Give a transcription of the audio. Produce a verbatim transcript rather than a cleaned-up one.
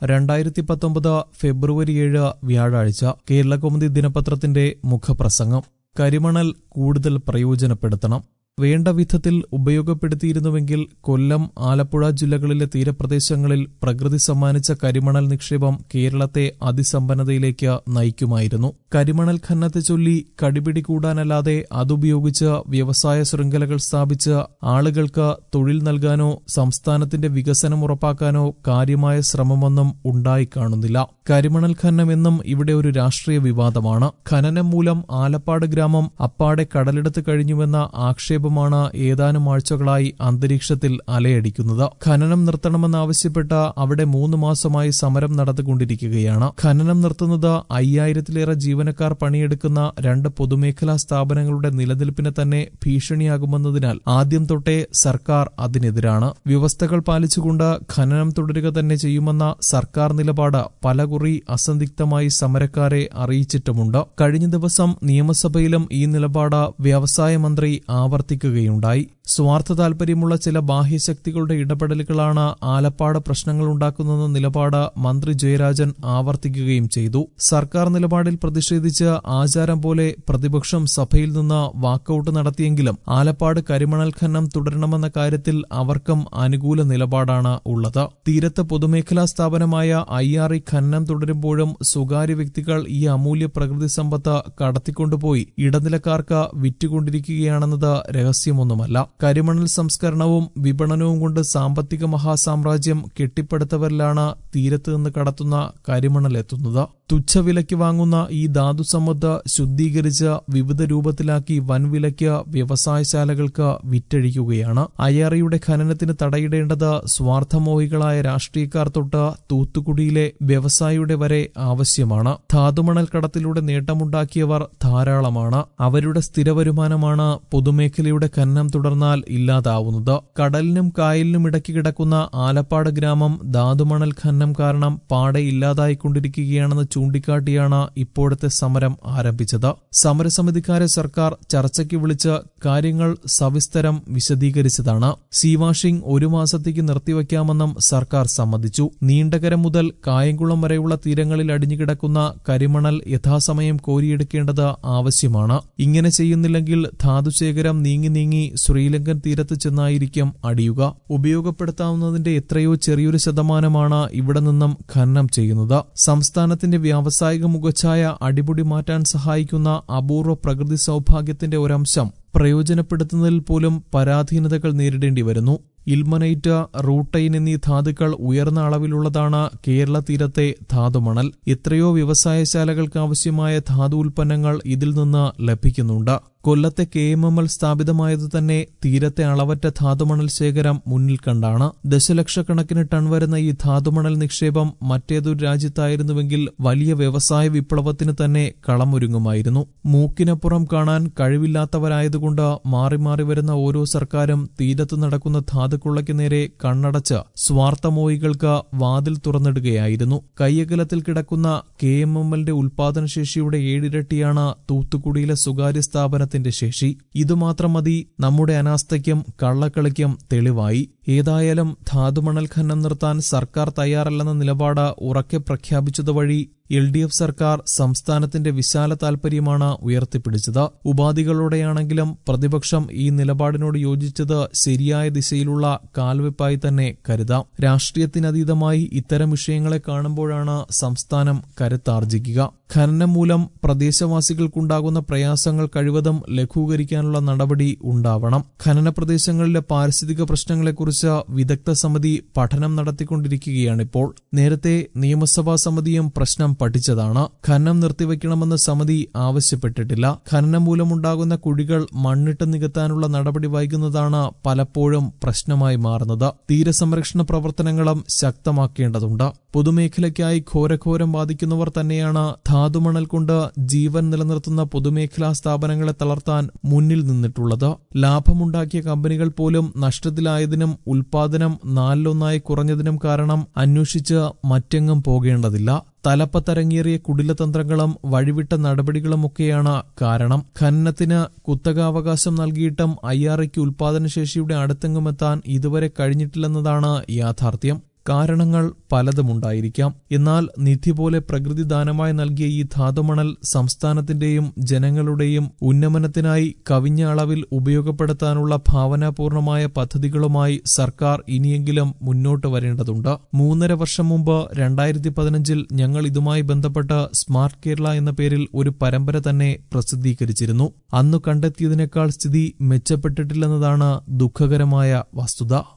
രണ്ടായിരത്തി പത്തൊമ്പത് ഫെബ്രുവരി ഏഴ് വ്യാഴാഴ്ച കേരളകൗമുദി ദിനപത്രത്തിന്റെ മുഖപ്രസംഗം. കരിമണൽ കൂടുതൽ പ്രയോജനപ്പെടുത്തണം. വേണ്ട വിധത്തിൽ ഉപയോഗപ്പെടുത്തിയിരുന്നുവെങ്കിൽ കൊല്ലം, ആലപ്പുഴ ജില്ലകളിലെ തീരപ്രദേശങ്ങളിൽ പ്രകൃതി സമ്മാനിച്ച കരിമണൽ നിക്ഷേപം കേരളത്തെ അതിസമ്പന്നതയിലേക്ക് നയിക്കുമായിരുന്നു. കരിമണൽ ഖനനത്തെ ചൊല്ലി കടിപിടി കൂടാനല്ലാതെ അതുപയോഗിച്ച് വ്യവസായ ശൃംഖലകൾ സ്ഥാപിച്ച് ആളുകൾക്ക് തൊഴിൽ നൽകാനോ സംസ്ഥാനത്തിന്റെ വികസനം ഉറപ്പാക്കാനോ കാര്യമായ ശ്രമമൊന്നും ഉണ്ടായിക്കാണുന്നില്ല. കരിമണൽ ഖനനം എന്നും ഇവിടെ ഒരു രാഷ്ട്രീയ വിവാദമാണ്. ഖനനം മൂലം ആലപ്പാട് ഗ്രാമം അപ്പാടെ കടലെടുത്ത് കഴിഞ്ഞുവെന്ന ആക്ഷേപമാണ് ഏതാനും ആഴ്ചകളായി അന്തരീക്ഷത്തിൽ അലയടിക്കുന്നത്. ഖനനം നിർത്തണമെന്നാവശ്യപ്പെട്ട് അവിടെ മൂന്ന് മാസമായി സമരം നടന്നുകൊണ്ടിരിക്കുകയാണ്. ഖനനം നിർത്തുന്നത് അയ്യായിരത്തിലേറെ ജീവനക്കാർ പണിയെടുക്കുന്ന രണ്ട് പൊതുമേഖലാ സ്ഥാപനങ്ങളുടെ നിലനിൽപ്പിന് തന്നെ ഭീഷണിയാകുമെന്നതിനാൽ ആദ്യം തൊട്ടേ സർക്കാർ അതിനെതിരാണ്. വ്യവസ്ഥകൾ പാലിച്ചുകൊണ്ട് ഖനനം തുടരുക തന്നെ ചെയ്യുമെന്ന സർക്കാർ നിലപാട് പലകുറി അസന്ദിഗ്ധമായി സമരക്കാരെ അറിയിച്ചിട്ടുമുണ്ട്. കഴിഞ്ഞ ദിവസം നിയമസഭയിലും ഈ നിലപാട് വ്യവസായ മന്ത്രി ആവർത്തിക്കുകയുണ്ടായി. സ്വാർത്ഥ താൽപര്യമുള്ള ചില ബാഹ്യശക്തികളുടെ ഇടപെടലുകളാണ് ആലപ്പാട് പ്രശ്നങ്ങൾ ഉണ്ടാക്കുന്നതെന്ന നിലപാട് മന്ത്രി ജയരാജൻ ആവർത്തിക്കുകയും ചെയ്തു. സർക്കാർ നിലപാടിൽ പ്രതിഷേധിച്ച് ആചാരം പോലെ പ്രതിപക്ഷം സഭയിൽ നിന്ന് വാക്കൌട്ട് നടത്തിയെങ്കിലും ആലപ്പാട് കരിമണൽ ഖനനം തുടരണമെന്ന കാര്യത്തിൽ അവർക്കും അനുകൂല നിലപാടാണ് ഉള്ളത്. തീരത്ത് പൊതുമേഖലാ സ്ഥാപനമായ ഐ ആർ ഇ ഖനനം തുടരുമ്പോഴും സ്വകാര്യ വ്യക്തികൾ ഈ അമൂല്യ പ്രകൃതി സമ്പത്ത് കടത്തിക്കൊണ്ടുപോയി ഇടനിലക്കാർക്ക് വിറ്റുകൊണ്ടിരിക്കുകയാണെന്നത് രഹസ്യമൊന്നുമല്ല. കരിമണൽ സംസ്കരണവും വിപണനവും കൊണ്ട് സാമ്പത്തിക മഹാസാമ്രാജ്യം കെട്ടിപ്പടുത്തവരിലാണ് തീരത്ത് നിന്ന് കടത്തുന്ന കരിമണൽ എത്തുന്നത്. തുച്ഛവിലയ്ക്ക് വാങ്ങുന്ന ഈ ധാതുസമ്പത്ത് ശുദ്ധീകരിച്ച് വിവിധ രൂപത്തിലാക്കി വൻവിലയ്ക്ക് വ്യവസായശാലകൾക്ക് വിറ്റഴിക്കുകയാണ്. അയ്യാറിയുടെ ഖനനത്തിന് തടയിടേണ്ടത് സ്വാർത്ഥമോഹികളായ രാഷ്ട്രീയക്കാർ തൊട്ട് തൂത്തുക്കുടിയിലെ വ്യവസായിയുടെ വരെ ആവശ്യമാണ്. ധാതുമണൽ കടത്തിലൂടെ നേട്ടമുണ്ടാക്കിയവർ ധാരാളമാണ്. അവരുടെ സ്ഥിരവരുമാനമാണ് പൊതുമേഖലയുടെ ഖനനം തുടർന്നാൽ ഇല്ലാതാവുന്നത്. കടലിനും കായലിനും ഇടയ്ക്ക് കിടക്കുന്ന ആലപ്പാട് ഗ്രാമം ധാതുമണൽ ഖനനം കാരണം പാടെ ഇല്ലാതായിക്കൊണ്ടിരിക്കുകയാണെന്ന് ചൂണ്ടിക്കാട്ടിയാണ് ഇപ്പോഴത്തെ സമരം ആരംഭിച്ചത്. സമരസമിതിക്കാരെ സർക്കാർ ചർച്ചയ്ക്ക് വിളിച്ച് കാര്യങ്ങൾ സവിസ്തരം വിശദീകരിച്ചതാണ്. സീ വാഷിംഗ് ഒരു മാസത്തേക്ക് നിർത്തിവെക്കാമെന്നും സർക്കാർ സമ്മതിച്ചു. നീണ്ടകര മുതൽ കായംകുളം വരെയുള്ള തീരങ്ങളിൽ അടിഞ്ഞുകിടക്കുന്ന കരിമണൽ യഥാസമയം കോരിയെടുക്കേണ്ടത് ആവശ്യമാണ്. ഇങ്ങനെ ചെയ്യുന്നില്ലെങ്കിൽ ധാതുശേഖരം നീങ്ങി നീങ്ങി ശ്രീലങ്കൻ തീരത്ത് ചെന്നായിരിക്കും അടിയുക. ഉപയോഗപ്പെടുത്താവുന്നതിന്റെ എത്രയോ ചെറിയൊരു ശതമാനമാണ് ഇവിടെ നിന്നും ഖനനം ചെയ്യുന്നത്. സംസ്ഥാനത്തിന്റെ വ്യാവസായിക മുഖച്ഛായ അടിമുടി മാറ്റാൻ സഹായിക്കുന്ന അപൂർവ പ്രകൃതി സൗഭാഗ്യത്തിന്റെ ഒരംശം പ്രയോജനപ്പെടുത്തുന്നതിൽ പോലും പരാധീനതകൾ നേരിടേണ്ടി വരുന്നു. ഇൽമനൈറ്റ്, റൂട്ടൈൻ എന്നീ ധാതുക്കൾ ഉയർന്ന അളവിലുള്ളതാണ് കേരള തീരത്തെ ധാതുമണൽ. എത്രയോ വ്യവസായശാലകൾക്ക് ആവശ്യമായ ധാതു ഉൽപ്പന്നങ്ങൾ ഇതിൽ നിന്ന് ലഭിക്കുന്നുണ്ട്. കൊല്ലത്തെ കെ എം എം എൽ സ്ഥാപിതമായത് തന്നെ തീരത്തെ അളവറ്റ ധാതുമണൽ ശേഖരം മുന്നിൽ കണ്ടാണ്. ദശലക്ഷക്കണക്കിന് ടൺ വരുന്ന ഈ ധാതുമണൽ നിക്ഷേപം മറ്റേതൊരു രാജ്യത്തായിരുന്നുവെങ്കിൽ വലിയ വ്യവസായ വിപ്ലവത്തിന് തന്നെ കളമൊരുങ്ങുമായിരുന്നു. മൂക്കിനപ്പുറം കാണാൻ കഴിവില്ലാത്തവരായതുകൊണ്ട് മാറി മാറി വരുന്ന ഓരോ സർക്കാരും തീരത്ത് നടക്കുന്ന ധാതുക്കുള്ളയ്ക്ക് നേരെ കണ്ണടച്ച് സ്വാർത്ഥമോഹികൾക്ക് വാതിൽ തുറന്നിടുകയായിരുന്നു. കയ്യകലത്തിൽ കിടക്കുന്ന കെ എം എം എല്ലിന്റെ ഉൽപാദനശേഷിയുടെ ഏഴിരട്ടിയാണ് തൂത്തുക്കുടിയിലെ സ്വകാര്യ സ്ഥാപനത്തിൽ ശേഷി. ഇതുമാത്രം മതി നമ്മുടെ അനാസ്ഥയ്ക്കും കള്ളക്കളിക്കും തെളിവായി. ഏതായാലും ധാതുമണൽ ഖനനം നിർത്താൻ സർക്കാർ തയ്യാറല്ലെന്ന നിലപാട് ഉറക്കെ പ്രഖ്യാപിച്ചതുവഴി എൽ ഡി എഫ് സർക്കാർ സംസ്ഥാനത്തിന്റെ വിശാല താൽപര്യമാണ് ഉയർത്തിപ്പിടിച്ചത്. ഉപാധികളോടെയാണെങ്കിലും പ്രതിപക്ഷം ഈ നിലപാടിനോട് യോജിച്ചത് ശരിയായ ദിശയിലുള്ള കാൽവെപ്പായി തന്നെ കരുതാം. രാഷ്ട്രീയത്തിനതീതമായി ഇത്തരം വിഷയങ്ങളെ കാണുമ്പോഴാണ് സംസ്ഥാനം കരുത്താർജിക്കുക. ഖനനം മൂലം പ്രദേശവാസികൾക്കുണ്ടാകുന്ന പ്രയാസങ്ങൾ കഴിവതും ലഘൂകരിക്കാനുള്ള നടപടി ഉണ്ടാവണം. ഖനന പ്രദേശങ്ങളിലെ പാരിസ്ഥിതിക പ്രശ്നങ്ങളെക്കുറിച്ച് വിദഗ്ധ സമിതി പഠനം നടത്തിക്കൊണ്ടിരിക്കുകയാണിപ്പോൾ. നേരത്തെ നിയമസഭാ സമിതിയും പ്രശ്നം പഠിച്ചതാണ്. ഖനനം നിർത്തിവെക്കണമെന്ന് സമിതി ആവശ്യപ്പെട്ടിട്ടില്ല. ഖനനം മൂലമുണ്ടാകുന്ന കുഴികൾ മണ്ണിട്ട് നികത്താനുള്ള നടപടി വൈകുന്നതാണ് പലപ്പോഴും പ്രശ്നമായി മാറുന്നത്. തീരസംരക്ഷണ പ്രവർത്തനങ്ങളും ശക്തമാക്കേണ്ടതുണ്ട്. പൊതുമേഖലയ്ക്കായി ഘോരഘോരം ബാധിക്കുന്നവർ തന്നെയാണ് ധാതുമണൽ കൊണ്ട് ജീവൻ നിലനിർത്തുന്ന പൊതുമേഖലാ സ്ഥാപനങ്ങളെ തളർത്താൻ മുന്നിൽ നിന്നിട്ടുള്ളത്. ലാഭമുണ്ടാക്കിയ കമ്പനികൾ പോലും നഷ്ടത്തിലായതിനും ഉൽപാദനം നാലിലൊന്നായി കുറഞ്ഞതിനും കാരണം അന്വേഷിച്ച് മറ്റെങ്ങും പോകേണ്ടതില്ല. തലപ്പത്തരങ്ങേറിയ കുടിലതന്ത്രങ്ങളും വഴിവിട്ട നടപടികളുമൊക്കെയാണ് കാരണം. ഖനനത്തിന് കുത്തകാവകാശം നൽകിയിട്ടും ഐ ആർ ഇക്ക് ഉൽപാദനശേഷിയുടെ അടുത്തെങ്ങുമെത്താൻ ഇതുവരെ കഴിഞ്ഞിട്ടില്ലെന്നതാണ് യാഥാർത്ഥ്യം. കാരണങ്ങൾ പലതുമുണ്ടായിരിക്കാം. എന്നാൽ നിധി പോലെ പ്രകൃതി ദാനമായി നൽകിയ ഈ ധാതുമണൽ സംസ്ഥാനത്തിന്റെയും ജനങ്ങളുടെയും ഉന്നമനത്തിനായി കവിഞ്ഞ അളവിൽ ഉപയോഗപ്പെടുത്താനുള്ള ഭാവനാപൂർണമായ പദ്ധതികളുമായി സർക്കാർ ഇനിയെങ്കിലും മുന്നോട്ട് വരേണ്ടതുണ്ട്. മൂന്നര വർഷം മുമ്പ് രണ്ടായിരത്തി പതിനഞ്ചിൽ ഞങ്ങൾ ഇതുമായി ബന്ധപ്പെട്ട് സ്മാർട്ട് കേരള എന്ന പേരിൽ ഒരു പരമ്പര തന്നെ പ്രസിദ്ധീകരിച്ചിരുന്നു. അന്നു കണ്ടെത്തിയതിനേക്കാൾ സ്ഥിതി മെച്ചപ്പെട്ടിട്ടില്ലെന്നതാണ് ദുഃഖകരമായ വസ്തുത.